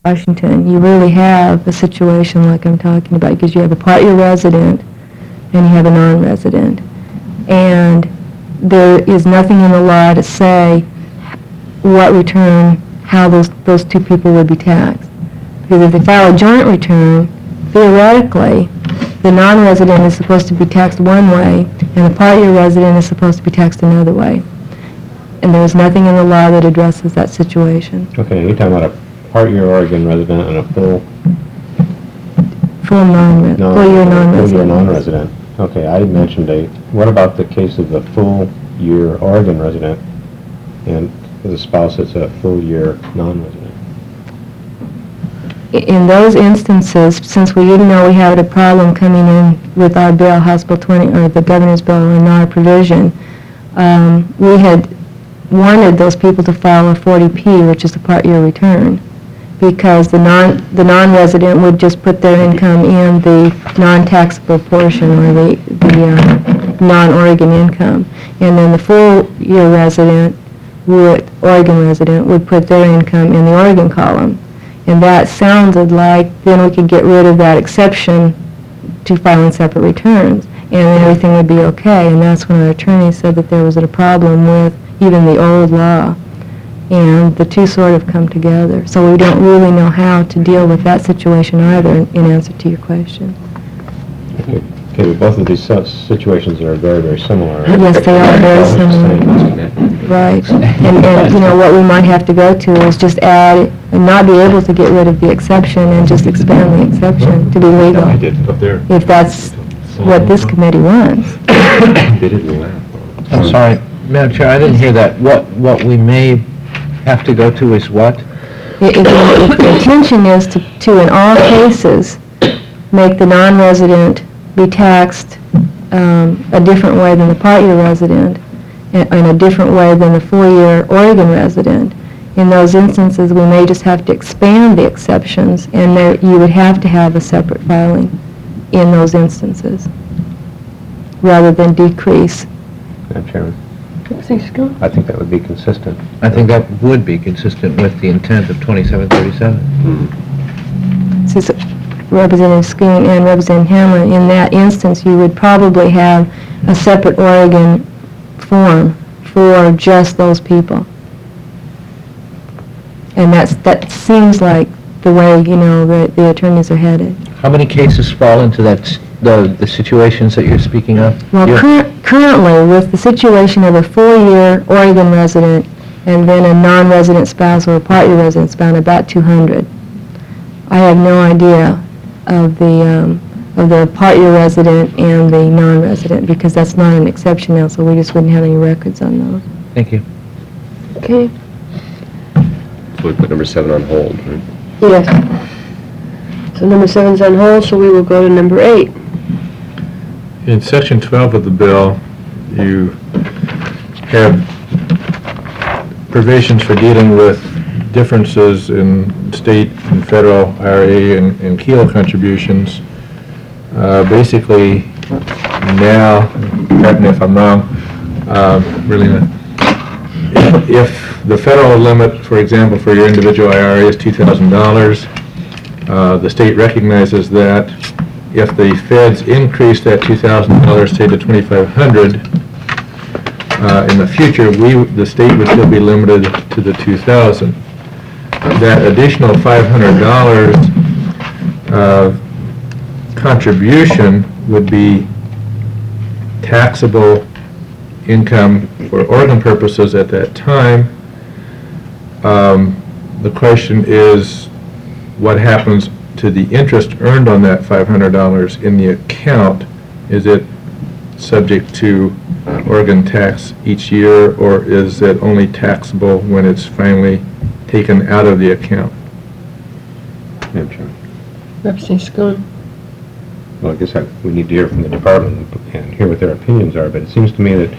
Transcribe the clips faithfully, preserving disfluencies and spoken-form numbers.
Washington, you really have a situation like I'm talking about, because you have a part-year resident and you have a non-resident. And there is nothing in the law to say what return, how those, those two people would be taxed. Because if they file a joint return, theoretically, the non-resident is supposed to be taxed one way, and the part-year resident is supposed to be taxed another way. And there's nothing in the law that addresses that situation. Okay, you're talking about a part-year Oregon resident and a full Full non, no, full year non-resident. full year non-resident. Okay, I mentioned a. What about the case of the full year Oregon resident and the spouse that's a full year non-resident? In those instances, since we didn't know we had a problem coming in with our bill, House Bill twenty, or the governor's bill and our provision, um, we had wanted those people to file a forty P, which is a part-year return, because the non the non-resident would just put their income in the non-taxable portion, or the the uh, non-Oregon income, and then the full-year resident would Oregon resident would put their income in the Oregon column. And that sounded like then we could get rid of that exception to filing separate returns, and then everything would be okay. And that's when our attorney said that there was a problem with even the old law. And the two sort of come together. So we don't really know how to deal with that situation either, in, in answer to your question. Okay, okay, well, both of these si- situations are very, very similar. Yes, they are very similar. Right. And, and, you know, what we might have to go to is just add, and not be able to get rid of the exception and just expand the exception to be legal. I did up there. If that's what this committee wants. They didn't laugh. I'm sorry, Madam Chair, I didn't hear that. What, what we may have to go to is what? If, if the intention is to, to, in all cases, make the non-resident be taxed um, a different way than the part-year resident, and in a different way than the four-year Oregon resident, in those instances, we may just have to expand the exceptions, and there, you would have to have a separate filing in those instances, rather than decrease. Madam Chairman, I think that would be consistent. I think that would be consistent with the intent of twenty-seven thirty-seven. Mm-hmm. Since Representative Schoon and Representative Hamlin, in that instance, you would probably have a separate Oregon form for just those people. And that's, that seems like the way, you know, the, the attorneys are headed. How many cases fall into that, s- the, the situations that you're speaking of? Well, You're- cur- currently, with the situation of a four-year Oregon resident and then a non-resident spouse or a part-year resident spouse, about two hundred. I have no idea of the, um, of the part-year resident and the non-resident, because that's not an exception now, so we just wouldn't have any records on those. Thank you. Okay. So we put number seven on hold, right? Yes. So number seven's on hold, so we will go to number eight. In section twelve of the bill, you have provisions for dealing with differences in state and federal I R A and, and Keel contributions. Uh, basically, now, correct me if I'm wrong, uh, really, if, if the federal limit, for example, for your individual I R A is two thousand dollars, uh, the state recognizes that. If the feds increase that two thousand dollars, say to twenty-five hundred dollars, uh, in the future, we, the state would still be limited to the two thousand dollars. That additional five hundred dollars uh, contribution would be taxable income for Oregon purposes at that time. Um, the question is, what happens to the interest earned on that five hundred dollars in the account? Is it subject to Oregon tax each year, or is it only taxable when it's finally taken out of the account? Madam Chairman. Representative Schoon. Well, I guess I, we need to hear from the department and hear what their opinions are, but it seems to me that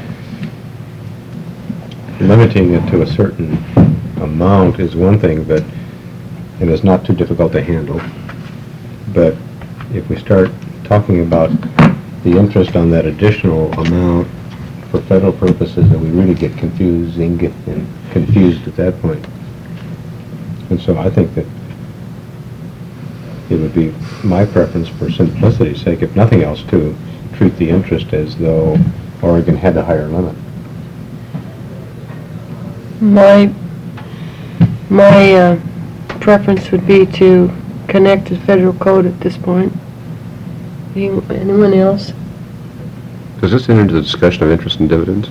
limiting it to a certain amount is one thing, but, and it's not too difficult to handle. But if we start talking about the interest on that additional amount for federal purposes, then we really get confusing, get and confused at that point. And so I think that it would be my preference for simplicity's sake, if nothing else, to treat the interest as though Oregon had a higher limit. My, my uh, preference would be to connect to federal code at this point. Any- Anyone else? Does this enter into the discussion of interest and dividends?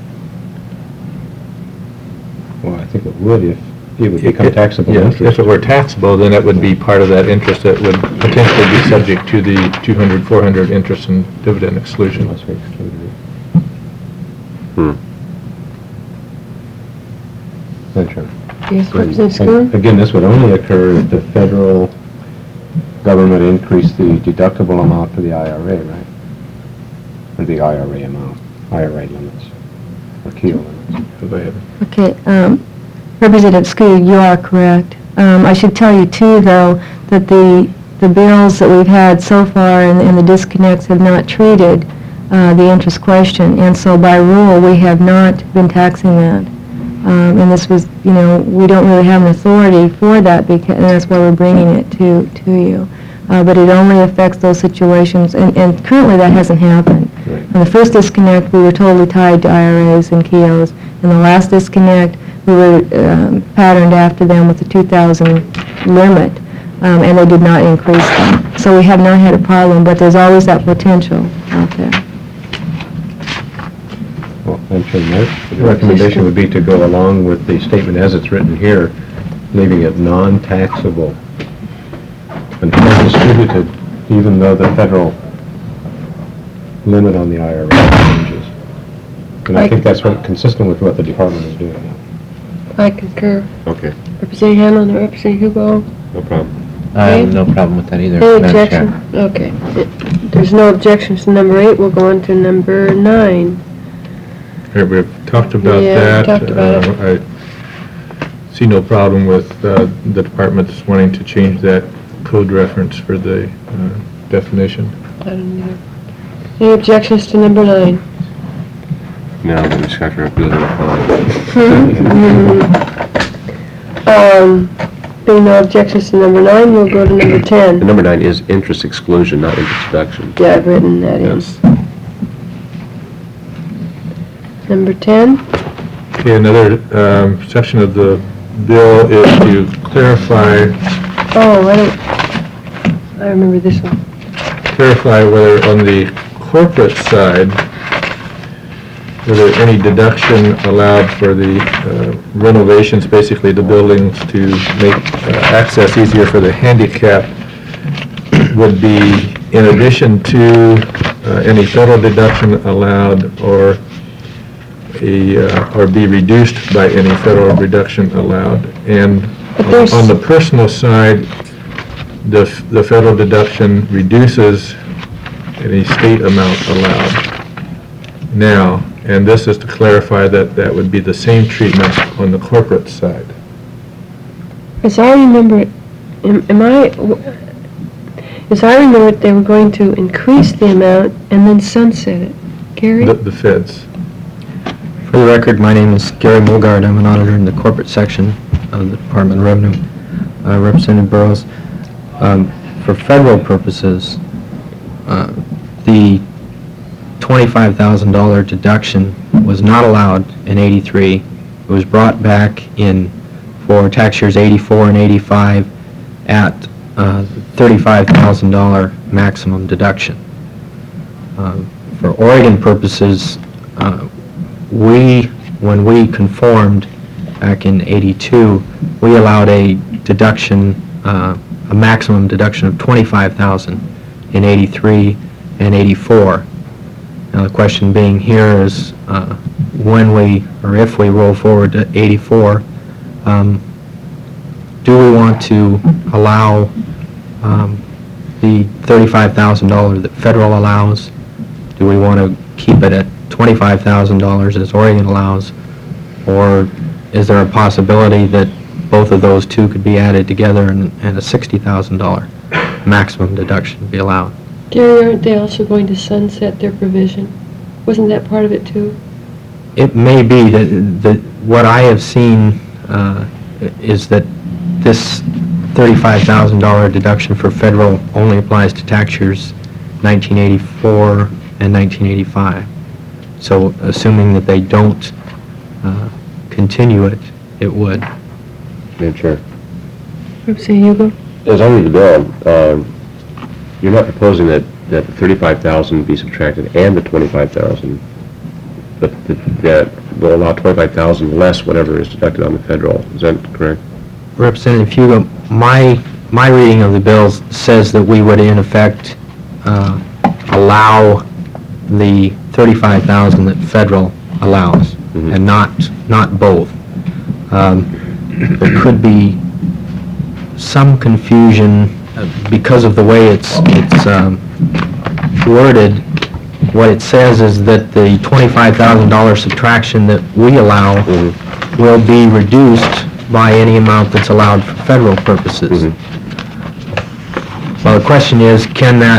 Well, I think it would if it would become taxable Yes, interest. if it were taxable, then it would be part of that interest that would potentially be subject to the two hundred, four hundred interest and dividend exclusion. Unless we excluded it. Hmm. Then sure. Yes, And- Representative Schoon? and Again, this would only occur if the federal government increased the deductible amount for the I R A, right? Or the I R A amount, I R A limits, or KEO limits. Go ahead. Okay, um, Representative Scoot, you are correct. Um, I should tell you too, though, that the, the bills that we've had so far and, and the disconnects have not treated uh, the interest question, and so by rule, we have not been taxing that. Um, and this was, you know, we don't really have an authority for that, because, and that's why we're bringing it to, to you. Uh, but it only affects those situations, and, and currently that hasn't happened. Right. In the first disconnect, we were totally tied to I R As and KEOs. In the last disconnect, we were um, patterned after them with the two thousand limit, um, and they did not increase them. So we have not had a problem, but there's always that potential out there. Well, then sure, my recommendation would be to go along with the statement as it's written here, leaving it non-taxable until distributed, even though the federal limit on the I R A changes. And I I- think that's what, consistent with what the department is doing now. I concur. Okay, Representative Hanlon and Representative Hugo? no problem. I have Okay. no problem with that either, Any Madam Chair. objection? Okay. There's no objections to number eight. We'll go on to number nine. Here, we've talked about Yeah, we that. talked about it. Uh, I see no problem with uh, the departments wanting to change that code reference for the uh, definition. I don't know. Any objections to number nine? Now, the discussion of building Um, being no objections to number nine, we'll go to number The ten. number nine is interest exclusion, not interest deduction. Yeah, I've written that in. Yes. Number ten? Okay, another um, section of the bill is to clarify, Oh, I don't, I remember this one. clarify whether on the corporate side, whether any deduction allowed for the uh, renovations, basically the buildings to make uh, access easier for the handicapped, would be in addition to uh, any federal deduction allowed, or a, uh, or be reduced by any federal reduction allowed. And But there's- on the personal side, the, f- the federal deduction reduces any state amount allowed now, and this is to clarify that that would be the same treatment on the corporate side. As I remember, it, am am I, as I remember it, they were going to increase the amount and then sunset it. Gary? The, the feds. For the record, my name is Gary Mulgard. I'm an auditor in the corporate section of the Department of Revenue. Uh, Representative Burrows, um, for federal purposes, uh, the twenty-five thousand dollar deduction was not allowed in eighty-three. It was brought back in for tax years eighty-four and eighty-five at uh, thirty-five thousand dollar maximum deduction. Um, For Oregon purposes, uh, we, when we conformed back in eighty-two, we allowed a deduction, uh, a maximum deduction of twenty-five thousand dollars in eighty-three and eighty-four. Now, the question being here is, uh, when we, or if we roll forward to eighty-four, um, do we want to allow um, the thirty-five thousand dollars that federal allows? Do we want to keep it at twenty-five thousand dollars as Oregon allows? Or is there a possibility that both of those two could be added together and, and a sixty thousand dollar maximum deduction be allowed? Gary, aren't they also going to sunset their provision? Wasn't that part of it too? It may be that, that what I have seen uh, is that this thirty-five thousand dollars deduction for federal only applies to tax years nineteen eighty-four and nineteen eighty-five. So assuming that they don't uh, continue it, it would. Madam Chair. Representative Hugo? As I read the bill, um, you're not proposing that, that the thirty-five thousand be subtracted and the twenty-five thousand, but that, that will allow twenty-five thousand less whatever is deducted on the federal. Is that correct? Representative Hugo, my, my reading of the bill says that we would in effect uh, allow the thirty-five thousand that federal allows, Mhm. and not, not both. Um, There could be some confusion uh, because of the way it's, it's um, worded. What it says is that the twenty-five thousand dollars subtraction that we allow Mhm. will be reduced by any amount that's allowed for federal purposes. Mhm. Well, the question is, can that,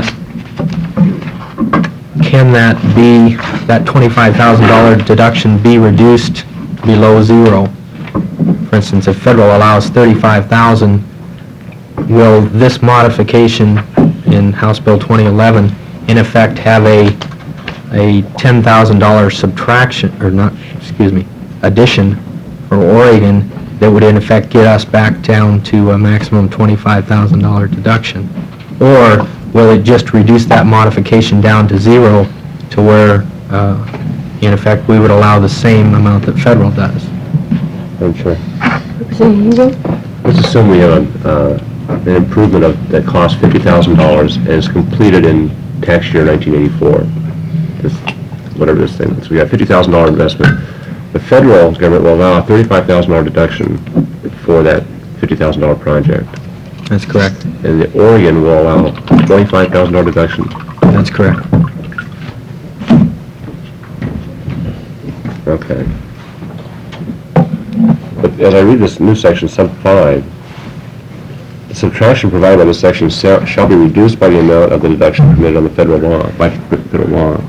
can that be, that twenty-five thousand dollars deduction be reduced below zero? For instance, if federal allows thirty-five thousand, will this modification in House Bill twenty eleven in effect have a, a ten thousand dollars subtraction, or not, excuse me, addition for Oregon that would in effect get us back down to a maximum twenty-five thousand dollars deduction? Or will it just reduce that modification down to zero to where, uh, in effect, we would allow the same amount that federal does? Madam Chair. Representative Hugo? Let's assume we have uh, an improvement of, that costs fifty thousand dollars and is completed in tax year nineteen eighty-four. This, whatever this thing is. We have fifty thousand dollars investment. The federal government will allow a thirty-five thousand dollars deduction for that fifty thousand dollars project. That's correct. And the Oregon will allow twenty-five thousand dollars deduction. That's correct. Okay. But as I read this new section, sub five, the subtraction provided by this section shall shall be reduced by the amount of the deduction permitted on the federal law, by federal law.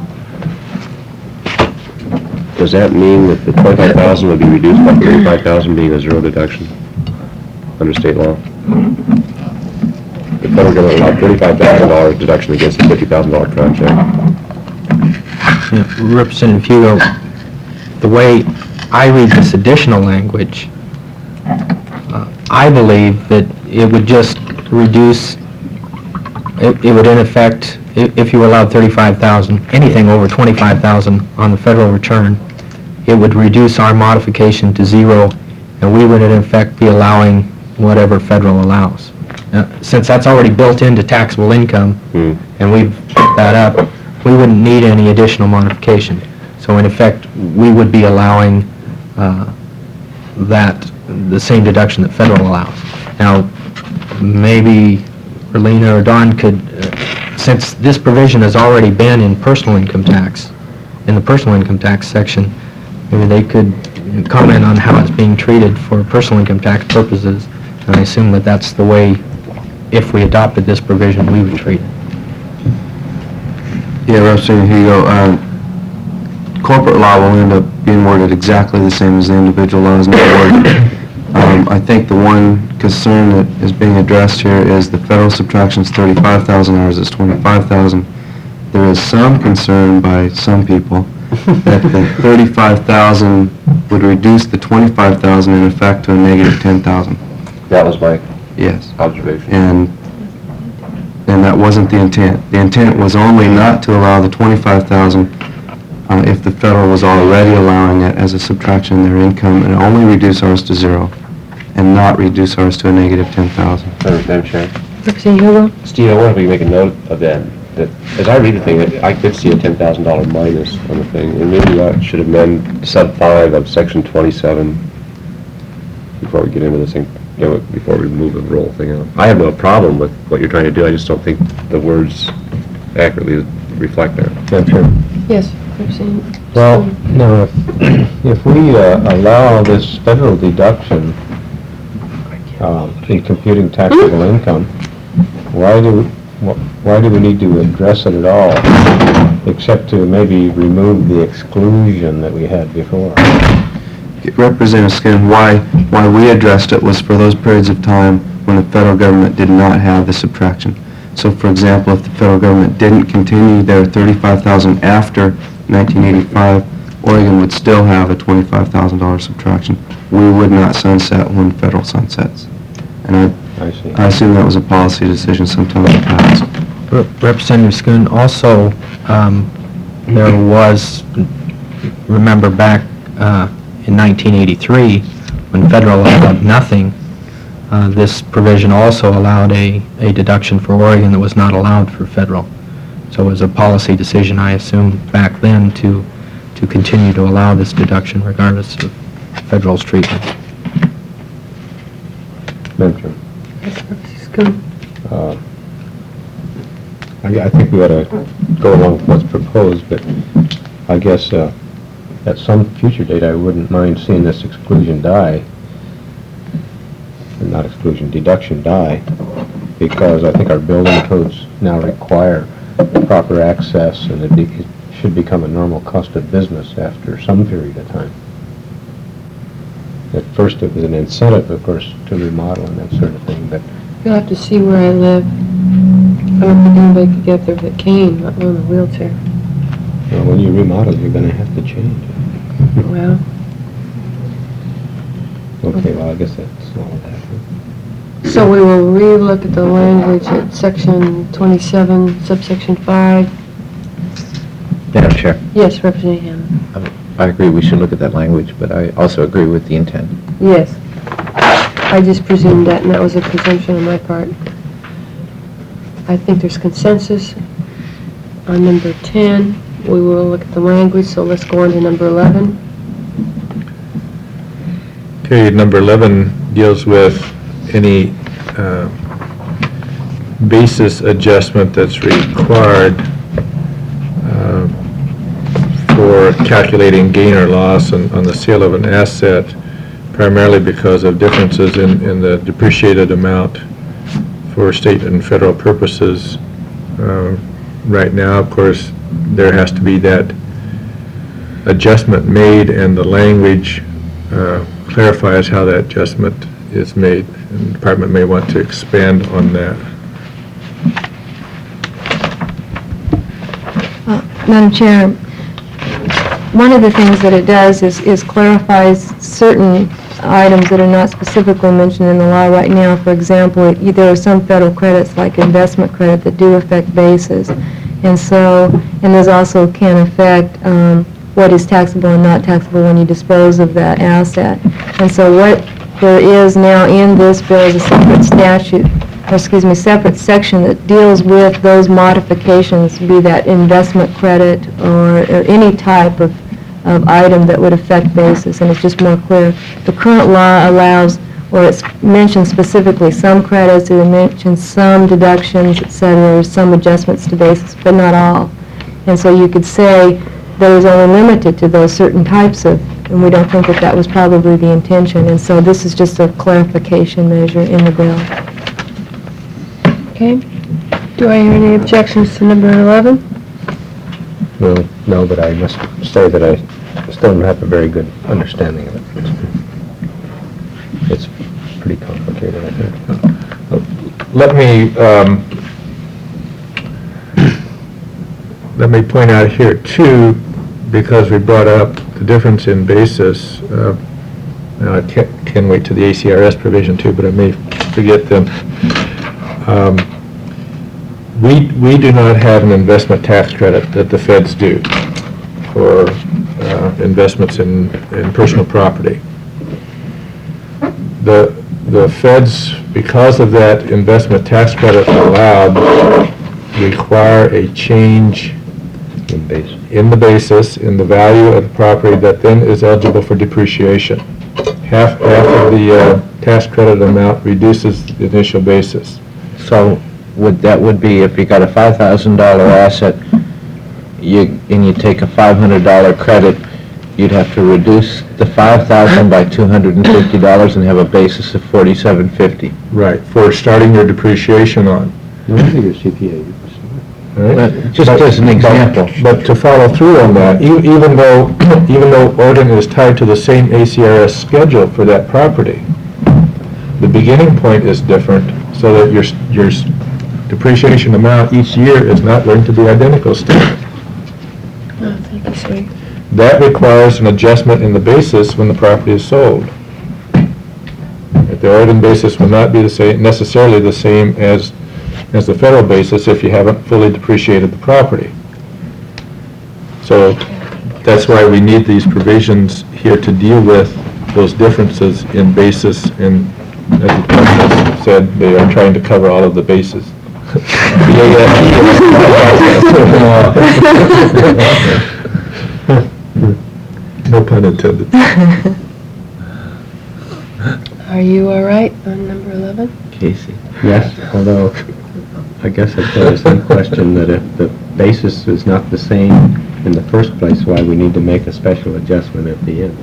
Does that mean that the twenty-five thousand would be reduced by thirty-five thousand being a zero deduction under state law? The federal government allowed thirty-five thousand dollars deduction against a fifty thousand dollars project. Yeah, Representative Hugo, the way I read this additional language, uh, I believe that it would just reduce, it, it would in effect, i- if you allowed thirty-five thousand, anything over twenty-five thousand on the federal return, it would reduce our modification to zero, and we would in effect be allowing whatever federal allows. Uh, Since that's already built into taxable income, Hmm. and we've put that up, we wouldn't need any additional modification. So in effect, we would be allowing uh, that, the same deduction that federal allows. Now, maybe Erlina or Don could, uh, since this provision has already been in personal income tax, in the personal income tax section, maybe they could comment on how it's being treated for personal income tax purposes, and I assume that that's the way, if we adopted this provision, we would treat it. Yeah, Representative Hugo, uh, corporate law will end up being worded exactly the same as the individual laws in the word. Um, I think the one concern that is being addressed here is the federal subtraction is thirty-five thousand, ours is twenty-five thousand. There is some concern by some people that the thirty-five thousand would reduce the twenty-five thousand in effect to a negative ten thousand. That was my Yes. observation. And, and that wasn't the intent. The intent was only not to allow the twenty-five thousand uh, if the federal was already allowing it as a subtraction in their income, and only reduce ours to zero, and not reduce ours to a negative ten thousand. Madam Chair. Representative Hugo? Steve, I wonder if we can make a note of that, that as I read the thing, that I could see a ten thousand dollars minus on the thing, and maybe I should amend sub five of section twenty-seven before we get into this thing, you know, before we move the roll thing out. I have no problem with what you're trying to do, I just don't think the words accurately reflect that. Madam Chair. Yes, Representative. Well, no, if, if we uh, allow this federal deduction um, in computing taxable income, why do, wh- why do we need to address it at all, except to maybe remove the exclusion that we had before? Representative Skin, why, why we addressed it was for those periods of time when the federal government did not have the subtraction. So for example, if the federal government didn't continue their thirty-five thousand after nineteen eighty-five, Oregon would still have a twenty-five thousand dollar subtraction. We would not sunset when federal sunsets. And I, I see. I assume that was a policy decision sometime in the past. Rep- Representative Schoon, also, um, there was, remember back uh, in nineteen eighty-three, when federal allowed nothing, uh, this provision also allowed a, a deduction for Oregon that was not allowed for federal. So it was a policy decision, I assume, back then to, to continue to allow this deduction regardless of federal's treatment. Madam Chair. Yes, Representative Schoon. Uh, I I think we ought to go along with what's proposed, but I guess uh, at some future date, I wouldn't mind seeing this exclusion die, or not exclusion, deduction die, because I think our building codes now require proper access, and it be- it should become a normal cost of business after some period of time. At first, it was an incentive, of course, to remodel and that sort of thing, but You'll have to see where I live. I don't think anybody could get there with a cane, let alone a wheelchair. well, when you remodel, you're going to have to change it. Well, Okay, well, I guess that's all of that. so we will re-look at the language at section twenty-seven, subsection five. Madam Chair, Yes, Representative Hammond. I agree we should look at that language, but I also agree with the intent. Yes. I just presumed that, and that was a presumption on my part. I think there's consensus on number ten. We will look at the language, so let's go on to number eleven. Okay, number eleven deals with any uh, basis adjustment that's required uh, for calculating gain or loss on, on the sale of an asset, primarily because of differences in, in the depreciated amount for state and federal purposes. Uh, Right now, of course, there has to be that adjustment made, and the language uh, clarifies how that adjustment is made, and the department may want to expand on that. Uh, Madam Chair, one of the things that it does is, is clarifies certain items that are not specifically mentioned in the law right now. For example, it- there are some federal credits, like investment credit, that do affect bases. And so, and those also can affect um, what is taxable and not taxable when you dispose of that asset. And so what there is now in this bill is a separate statute, or excuse me, separate section that deals with those modifications, be that investment credit or, or any type of, of item that would affect basis, and it's just more clear. The current law allows, or it's mentioned specifically some credits, it mentions some deductions, et cetera, or some adjustments to basis, but not all. And so you could say that is only limited to those certain types of, and we don't think that that was probably the intention, and so this is just a clarification measure in the bill. Okay. Do I hear any objections to number eleven? Well, no, but I must say that I still don't have a very good understanding of it. It's pretty complicated, I think. Let me, um, let me point out here too, because we brought up the difference in basis. uh, Now, I can can wait to the A C R S provision too, but I may forget them. Um, We, we do not have an investment tax credit that the feds do for uh, investments in, in personal property. The, the feds, because of that investment tax credit allowed, require a change In base. in the basis, in the value of the property that then is eligible for depreciation. Half, half of the uh, tax credit amount reduces the initial basis. So would, that would be if you got a five thousand dollar asset, you, and you take a five hundred dollar credit, you'd have to reduce the five thousand by two hundred fifty dollars and have a basis of forty-seven fifty. Right, for starting your depreciation on. Whatever your C P A. All right? But just But- as an but- example. But to follow through on that, e- even though, even though Oregon is tied to the same A C R S schedule for that property, the beginning point is different, so that your, s- your s- depreciation amount each year is not going to be identical still. Oh, thank you, sir. That requires an adjustment in the basis when the property is sold. The Oregon basis will not be the same, necessarily the same as, as the federal basis if you haven't fully depreciated the property. So that's why we need these provisions here to deal with those differences in basis, and as the president said, they are trying to cover all of the bases. No pun intended. Are you all right on number eleven? Casey? Yes, although I guess if there is some question that if the basis is not the same in the first place, why we need to make a special adjustment at the end.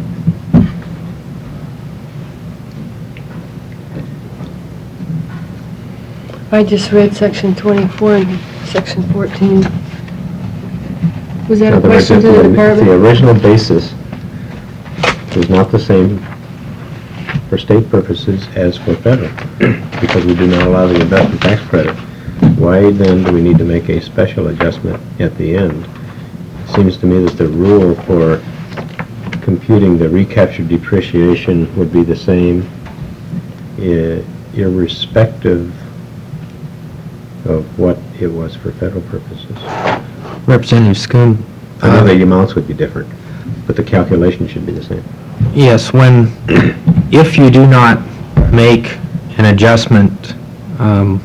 I just read section twenty-four and section fourteen. Was that In a other words, question if to the the- department? The original basis is not the same for state purposes as for federal, because we do not allow the investment tax credit. Why then do we need to make a special adjustment at the end? Seems to me that the rule for computing the recaptured depreciation would be the same, i- irrespective of what it was for federal purposes. Representative Schoon. I know uh, the amounts would be different, but the calculation should be the same. Yes, when, if you do not make an adjustment, um,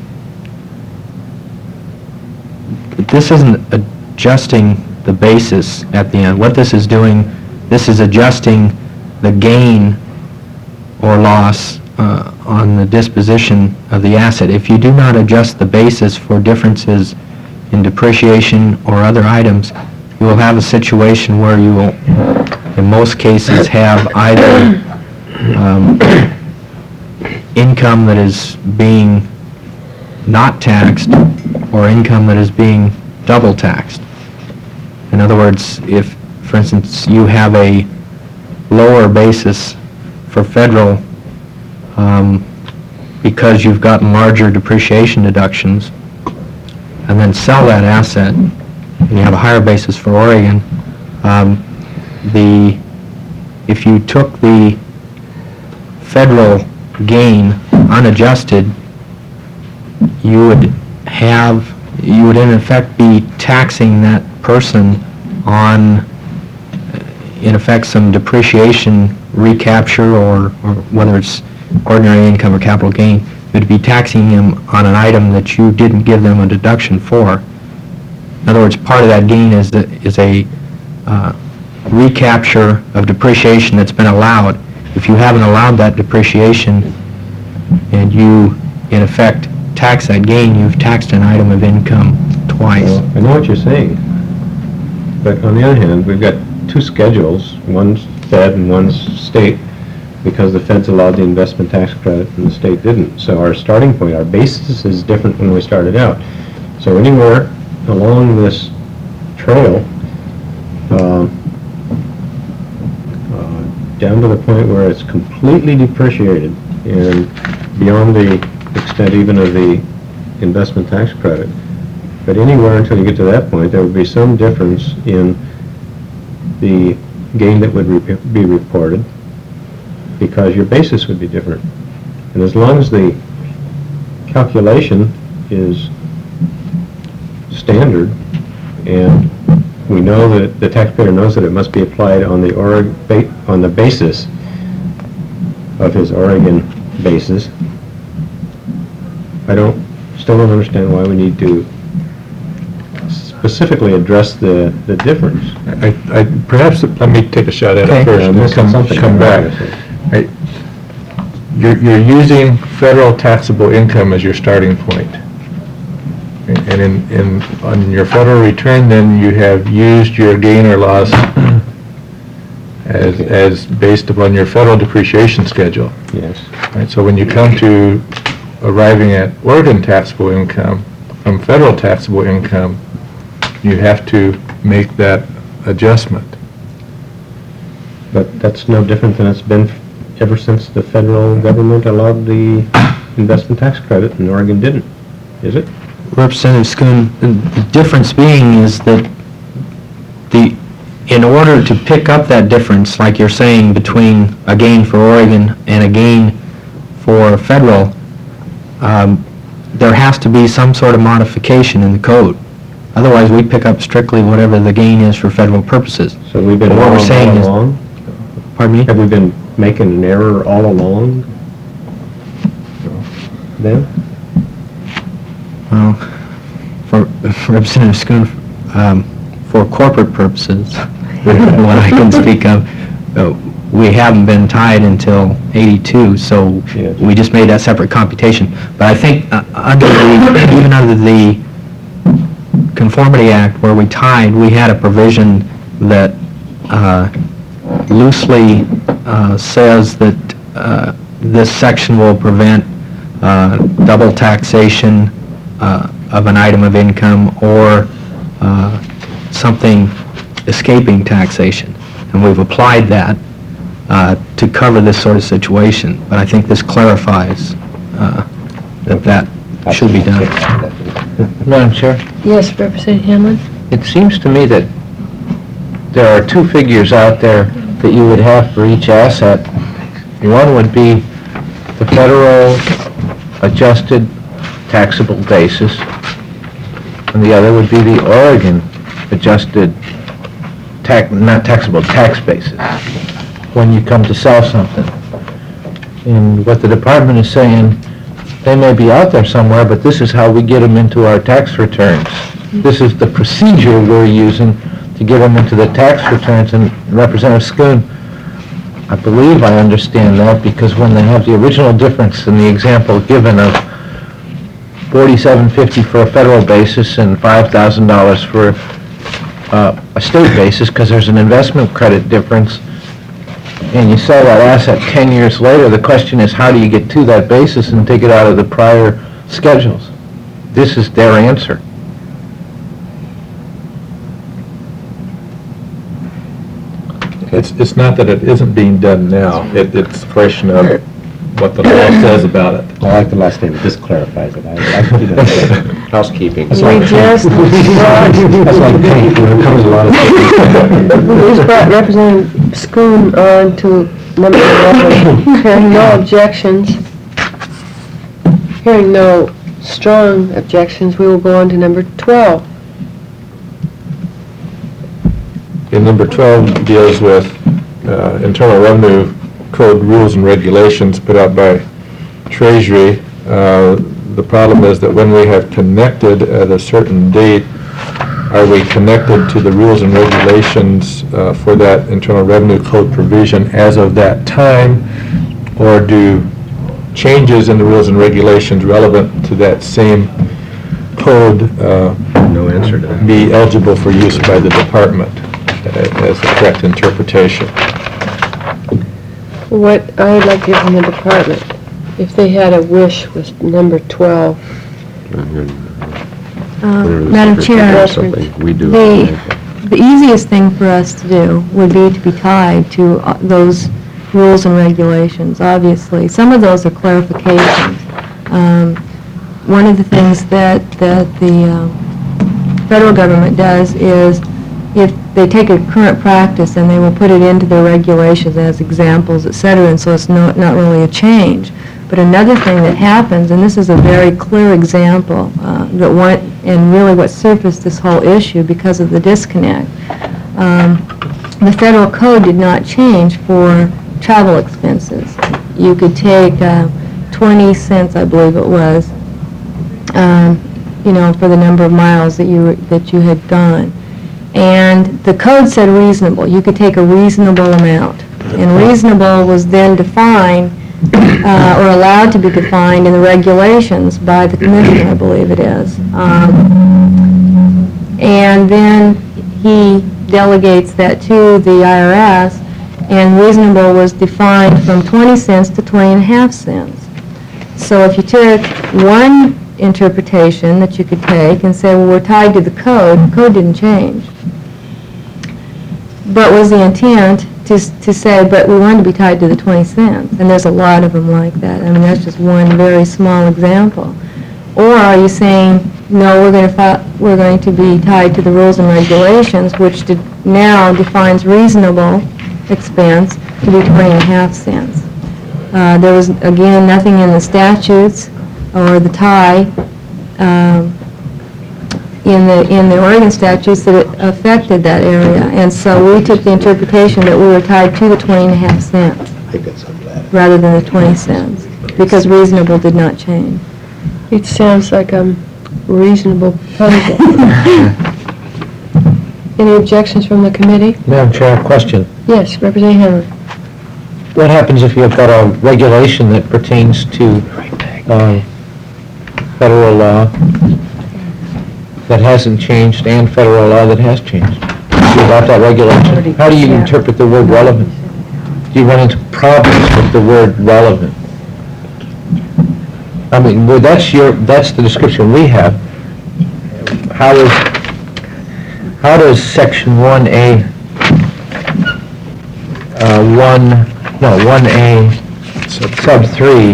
this isn't adjusting the basis at the end. What this is doing, this is adjusting the gain or loss uh, on the disposition of the asset. If you do not adjust the basis for differences in depreciation or other items, you will have a situation where you will, in most cases, have either um, income that is being not taxed or income that is being double taxed. In other words, if, for instance, you have a lower basis for federal um, because you've gotten larger depreciation deductions, and then sell that asset, and you have a higher basis for Oregon, um, the, if you took the federal gain unadjusted, you would have, you would in effect be taxing that person on, in effect, some depreciation recapture, or, or whether it's ordinary income or capital gain, you would be taxing him on an item that you didn't give them a deduction for. In other words, part of that gain is, the, is a uh, recapture of depreciation that's been allowed. If you haven't allowed that depreciation and you, in effect, tax that gain, you've taxed an item of income twice. Well, I know what you're saying, but on the other hand, we've got two schedules, one's Fed and one's state, because the Feds allowed the investment tax credit and the state didn't. So our starting point, our basis is different when we started out. So anywhere along this trail, um, uh, down to the point where it's completely depreciated and beyond the extent even of the investment tax credit. But anywhere until you get to that point, there would be some difference in the gain that would re- be reported, because your basis would be different. And as long as the calculation is standard, and we know that the taxpayer knows that it must be applied on the Oregon, on the basis of his Oregon basis, I don't, still don't understand why we need to specifically address the, the difference. I, I, perhaps, let me take a shot at Okay. it first, I'm and then missing come, something. come back. I- You're, you're using federal taxable income as your starting point. And in, in, on your federal return, then you have used your gain or loss as, as based upon your federal depreciation schedule. Yes. Right, so when you come to arriving at Oregon taxable income from federal taxable income, you have to make that adjustment. But that's no different than it's been ever since the federal government allowed the investment tax credit and Oregon didn't, is it? Representative Schoon, the difference being is that the, in order to pick up that difference, like you're saying, between a gain for Oregon and a gain for federal, um, there has to be some sort of modification in the code. Otherwise, we pick up strictly whatever the gain is for federal purposes. So we've been But what wrong we're saying all is- along? Pardon me? Have we been making an error all along? Then? Well, for Representative Schoon, um, for corporate purposes, what I can speak of, uh, we haven't been tied until eighty-two, so Yes. we just made that separate computation. But I think uh, under the, even under the Conformity Act where we tied, we had a provision that uh, loosely uh, says that uh, this section will prevent uh, double taxation uh, of an item of income or uh, something escaping taxation. And we've applied that uh, to cover this sort of situation. But I think this clarifies uh, that that should be done. Madam Chair, Yes, Representative Hanlon? it seems to me that there are two figures out there that you would have for each asset. One would be the federal adjusted taxable basis, and the other would be the Oregon adjusted tax, not taxable, tax basis, when you come to sell something. And what the department is saying, they may be out there somewhere, but this is how we get them into our tax returns. This is the procedure we're using to get them into the tax returns. And Representative Schoon, I believe I understand that, because when they have the original difference in the example given of forty-seven fifty for a federal basis and five thousand dollars for uh, a state basis, because there's an investment credit difference, and you sell that asset ten years later, the question is, how do you get to that basis and take it out of the prior schedules? This is their answer. It's, it's not that it isn't being done now, it, it's a question of what the law says about it. I like the last name, this clarifies it. I, I could do that. Housekeeping. We just brought, That's like paint, you know, it covers a lot of stuff. we just brought Representative Schoon on to number eleven. Hearing no objections, hearing no strong objections, we will go on to number twelve. And number twelve deals with uh, Internal Revenue Code rules and regulations put out by Treasury. Uh, The problem is that when we have connected at a certain date, are we connected to the rules and regulations uh, for that Internal Revenue Code provision as of that time? Or do changes in the rules and regulations relevant to that same code uh, No answer to that. be eligible for use by the department as the correct interpretation? What I would like to hear from the department, if they had a wish with number twelve. Um, Madam Chair, Something we do. the, the easiest thing for us to do would be to be tied to uh, those rules and regulations, obviously. Some of those are clarifications. Um, One of the things that, that the uh, federal government does is if they take a current practice and they will put it into their regulations as examples, et cetera, and so it's not, not really a change. But another thing that happens, and this is a very clear example, uh, that went, and really what surfaced this whole issue because of the disconnect, um, the federal code did not change for travel expenses. You could take uh, twenty cents, I believe it was, um, you know, for the number of miles that you were, that you had gone. And the code said reasonable. You could take a reasonable amount. And reasonable was then defined, uh, or allowed to be defined in the regulations by the commission, I believe it is. Um, and then he delegates that to the I R S, and reasonable was defined from twenty cents to twenty and a half cents. So if you took one interpretation that you could take and say, well, we're tied to the code, the code didn't change. But was the intent to, s- to say, but we want to be tied to the twenty cents, and there's a lot of them like that. I mean, that's just one very small example. Or are you saying, no, we're going to, fi- we're going to be tied to the rules and regulations, which de- now defines reasonable expense to be twenty and a half cents. Uh, there was, again, nothing in the statutes or the tie, um, in the, in the Oregon statutes that it affected that area. And so we took the interpretation that we were tied to the twenty and a half cents I think that's something that. rather than the twenty cents, because reasonable did not change. It sounds like a reasonable proposal. Any objections from the committee? Madam Chair, question. Yes, Representative Hammer. What happens if you've got a regulation that pertains to uh, federal law that hasn't changed and federal law that has changed? Without that regulation, how do you Yeah. interpret the word relevant? Do you run into problems with the word relevant? I mean, well, that's your, that's the description we have. How is, how does section one A, uh, one, no, one A, sub three,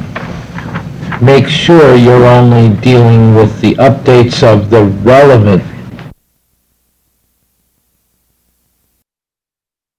make sure you're only dealing with the updates of the relevant